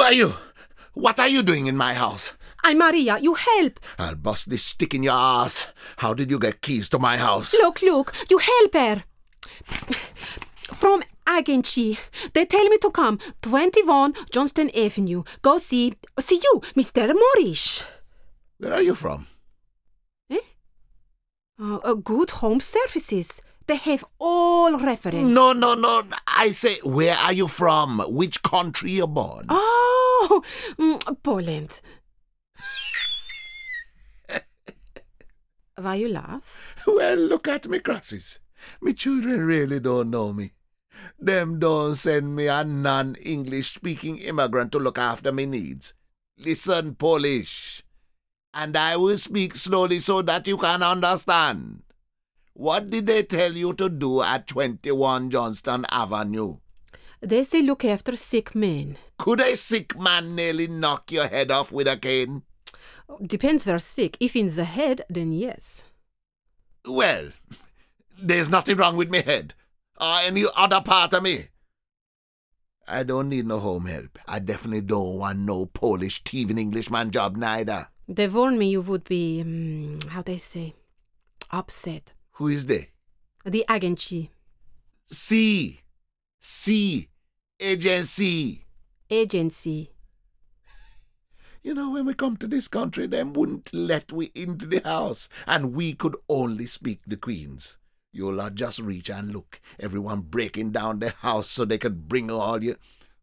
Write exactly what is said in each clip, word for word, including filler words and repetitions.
are you? What are you doing in my house? I'm Maria. You help. I'll bust this stick in your ass. How did you get keys to my house? Look, look. You help her. From agency. They tell me to come. twenty-one Johnston Avenue. Go see... See you, Mister Morris. Where are you from? Eh? Uh, uh, good home services. They have all reference. No, no, no. I say, where are you from? Which country you born? Oh, mm, Poland. Why you laugh? Well, look at me crosses. Me children really don't know me. Them don't send me a non-English speaking immigrant to look after me needs. Listen, Polish. And I will speak slowly so that you can understand. What did they tell you to do at twenty-one Johnston Avenue? They say look after sick men. Could a sick man nearly knock your head off with a cane? Depends where sick. If in the head, then yes. Well, there's nothing wrong with me head or any other part of me. I don't need no home help. I definitely don't want no Polish thieving Englishman job neither. They warned me you would be, um, how they say, upset. Who is they? The agency. C. C. Agency. Agency. You know, when we come to this country, them wouldn't let we into the house, and we could only speak the Queen's. You'll uh, just reach and look. Everyone breaking down the house so they could bring all you.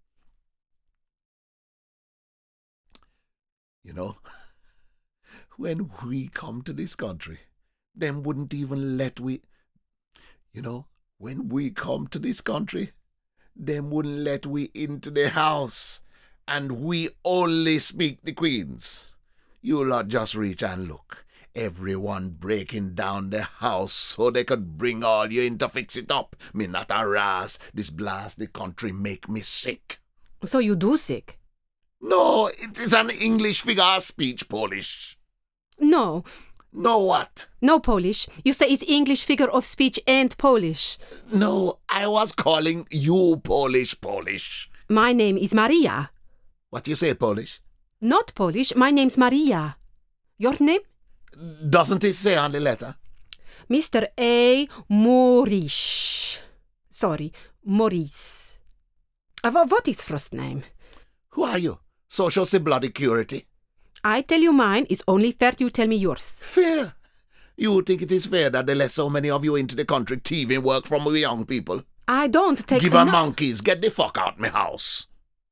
You know, when we come to this country, them wouldn't even let we, you know, when we come to this country, them wouldn't let we into the house, and we only speak the Queen's. You lot just reach and look. Everyone breaking down the house so they could bring all you in to fix it up. Me not a ras. This blast the country make me sick. So you do sick? No, it is an English figure of speech, Polish. No. No what? No Polish. You say it's English figure of speech and Polish. No, I was calling you Polish, Polish. My name is Maria. What you say, Polish? Not Polish. My name's Maria. Your name? Doesn't it say on the letter? Mister A. Morris. Sorry, Maurice. Uh, what is first name? Who are you? Social Security? I tell you mine. It's only fair you tell me yours. Fair? You think it is fair that they let so many of you into the country thieving work from we young people? I don't take... Give her no- monkeys. Get the fuck out my house.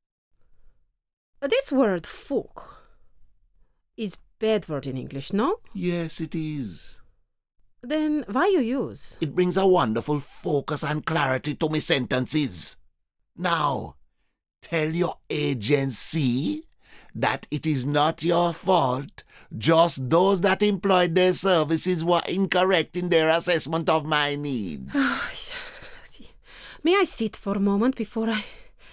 This word fuck is bad word in English, no? Yes, it is. Then why you use? It brings a wonderful focus and clarity to me sentences. Now, tell your agency that it is not your fault. Just those that employed their services were incorrect in their assessment of my needs. May I sit for a moment before I...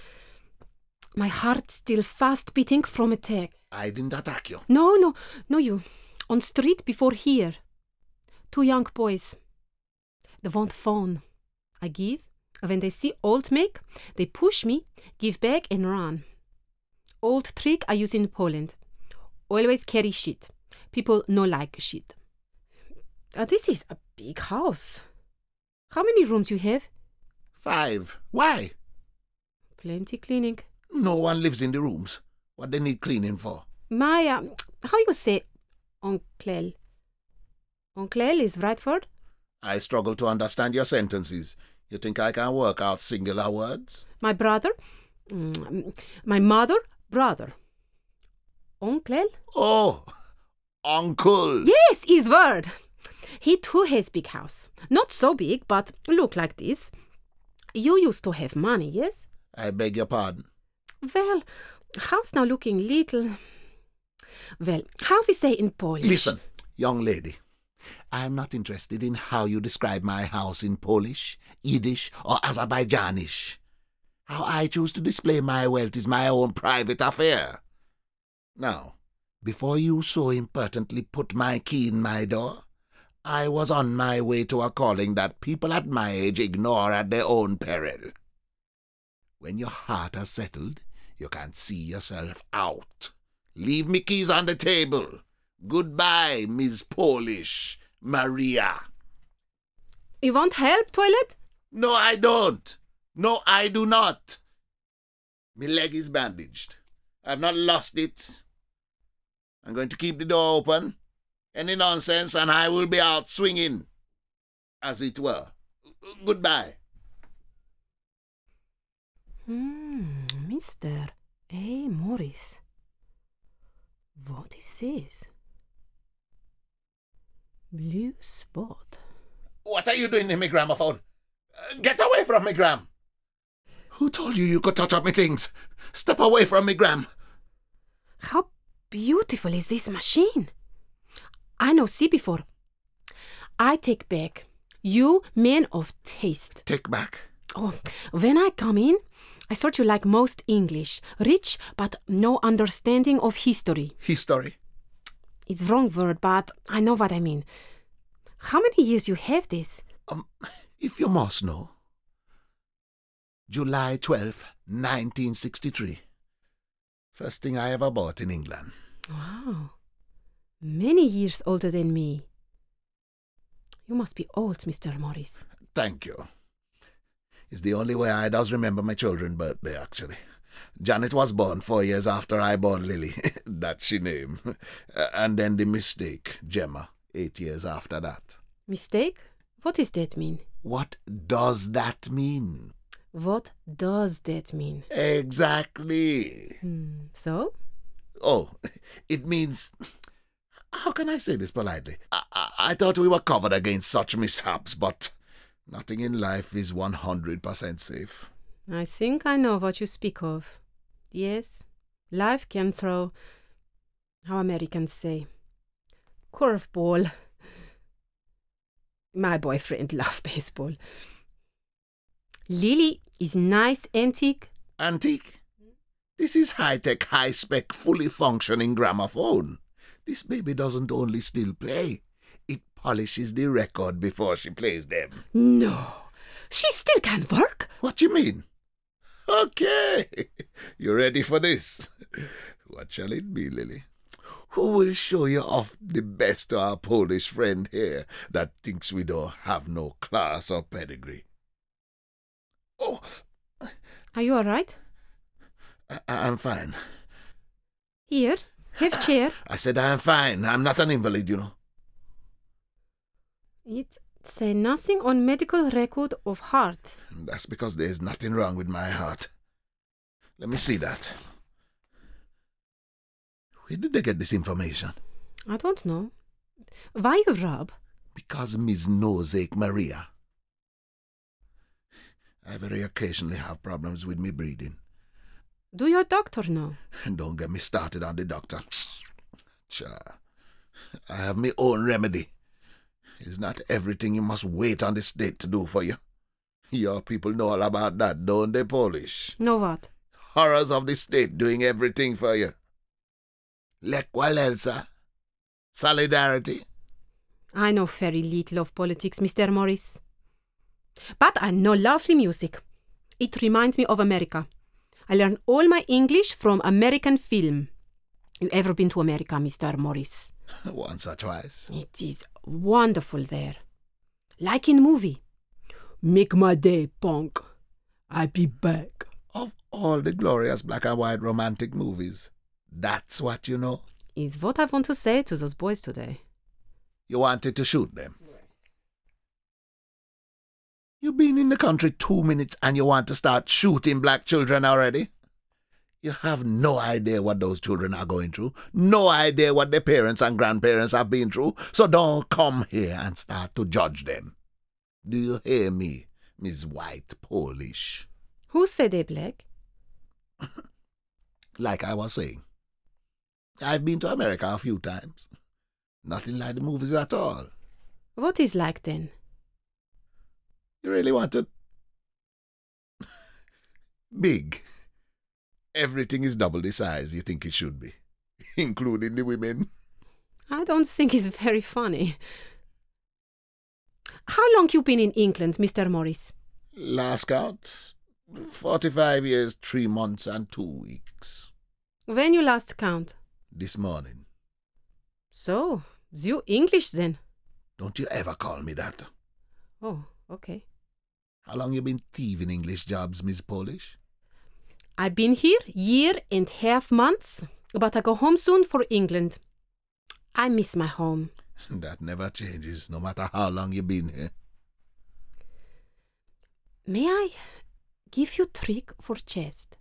My heart still fast beating from attack. I didn't attack you. No, no, no you. On street before here. Two young boys. They want phone. I give. When they see old make, they push me, give back and run. Old trick I use in Poland. Always carry shit. People no like shit. Uh, this is a big house. How many rooms you have? Five. Why? Plenty cleaning. No one lives in the rooms. What they need cleaning for? My, uh, how you say oncle? Oncle is right word? I struggle to understand your sentences. You think I can work out singular words? My brother, mm, my mother, brother. Oncle? Oh, uncle. Yes, his word. He too has big house. Not so big, but look like this. You used to have money, yes? I beg your pardon. Well, house now looking little. Well, how we say in Polish? Listen, young lady. I am not interested in how you describe my house in Polish, Yiddish, or Azerbaijanish. How I choose to display my wealth is my own private affair. Now, before you so impertinently put my key in my door, I was on my way to a calling that people at my age ignore at their own peril. When your heart has settled, You can see yourself out. Leave me keys on the table. Goodbye, Miss Polish Maria. You want help, toilet? No, I don't. No, I do not. My leg is bandaged. I've not lost it. I'm going to keep the door open. Any nonsense and I will be out swinging, as it were. Goodbye. Hmm, Mister A. Morris. What is this? Blue spot. What are you doing in my gramophone? Uh, get away from me, Gram. Who told you you could touch up me things? Step away from me, Gram. How beautiful is this machine? I know see before. I take back. You man of taste. Take back. Oh, when I come in, I thought you like most English. Rich, but no understanding of history. History? It's wrong word, but I know what I mean. How many years you have this? Um, if you must know. July twelfth, nineteen sixty-three. First thing I ever bought in England. Wow. Many years older than me. You must be old, Mister Morris. Thank you. It's the only way I does remember my children's birthday, actually. Janet was born four years after I born Lily. That's she name. And then the mistake, Gemma, eight years after that. Mistake? What does that mean? What does that mean? What does that mean? Exactly. Hmm. So? Oh, it means... How can I say this politely? I, I, I thought we were covered against such mishaps, but nothing in life is one hundred percent safe. I think I know what you speak of. Yes, life can throw, how Americans say, curveball. My boyfriend loves baseball. Lily is nice antique. Antique? This is high-tech, high-spec, fully functioning gramophone. This baby doesn't only still play, it polishes the record before she plays them. No, she still can work. What you mean? Okay, you ready for this? What shall it be, Lily? Who will show you off the best to our Polish friend here that thinks we don't have no class or pedigree? Oh! Are you all right? I- I'm fine. Here, have chair. I said I'm fine. I'm not an invalid, you know. It say nothing on medical record of heart. That's because there's nothing wrong with my heart. Let me see that. Where did they get this information? I don't know. Why you rub? Because Miss Noseache Maria. I very occasionally have problems with me breathing. Do your doctor know? And don't get me started on the doctor. Cha. I have my own remedy. It's not everything you must wait on the state to do for you. Your people know all about that, don't they, Polish? Know what? Horrors of the state doing everything for you. Lech Walesa. Solidarity. I know very little of politics, Mister Morris. But I know lovely music. It reminds me of America. I learn all my English from American film. You ever been to America, Mister Morris? Once or twice. It is wonderful there. Like in movie. Make my day, punk. I'll be back. Of all the glorious black and white romantic movies, that's what you know? Is what I want to say to those boys today. You wanted to shoot them? You've been in the country two minutes and you want to start shooting black children already? You have no idea what those children are going through. No idea what their parents and grandparents have been through. So don't come here and start to judge them. Do you hear me, Miss White Polish? Who said they black? Like I was saying, I've been to America a few times. Nothing like the movies at all. What is like then? You really want to... Big. Everything is double the size you think it should be, including the women. I don't think it's very funny. How long you been in England, Mister Morris? Last count, Forty-five years, three months, and two weeks. When you last count? This morning. So, you English then? Don't you ever call me that. Oh, okay. How long you been thieving English jobs, Miss Polish? I've been here year and half months, but I go home soon for England. I miss my home. That never changes, no matter how long you been here. May I give you trick for chest?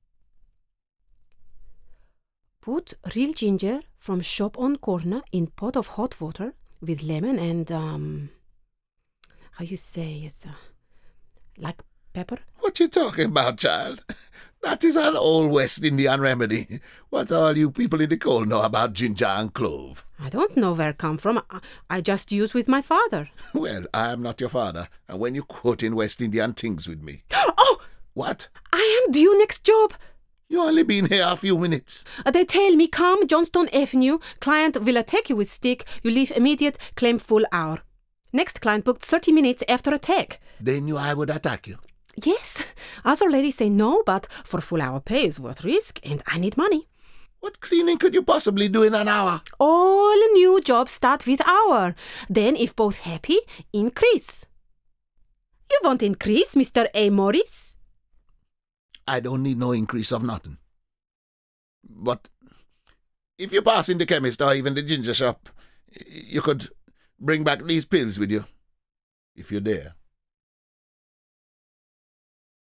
Put real ginger from shop on corner in pot of hot water with lemon and, um, how you say, it's uh, like pepper. What you talking about, child? That is an old West Indian remedy. What all you people in the cold know about ginger and clove? I don't know where it come from. I, I just use with my father. Well, I am not your father, and when you quoting West Indian things with me... Oh! What? I am due next job. You only been here a few minutes. Uh, they tell me, come Johnstone Avenue. Client will attack you with stick. You leave immediate, claim full hour. Next client booked thirty minutes after attack. They knew I would attack you. Yes. Other ladies say no, but for full hour pay is worth risk, and I need money. What cleaning could you possibly do in an hour? All new jobs start with hour. Then, if both happy, increase. You want increase, Mister A. Morris? I don't need no increase of nothing. But if you pass in the chemist or even the ginger shop, you could bring back these pills with you, if you're there.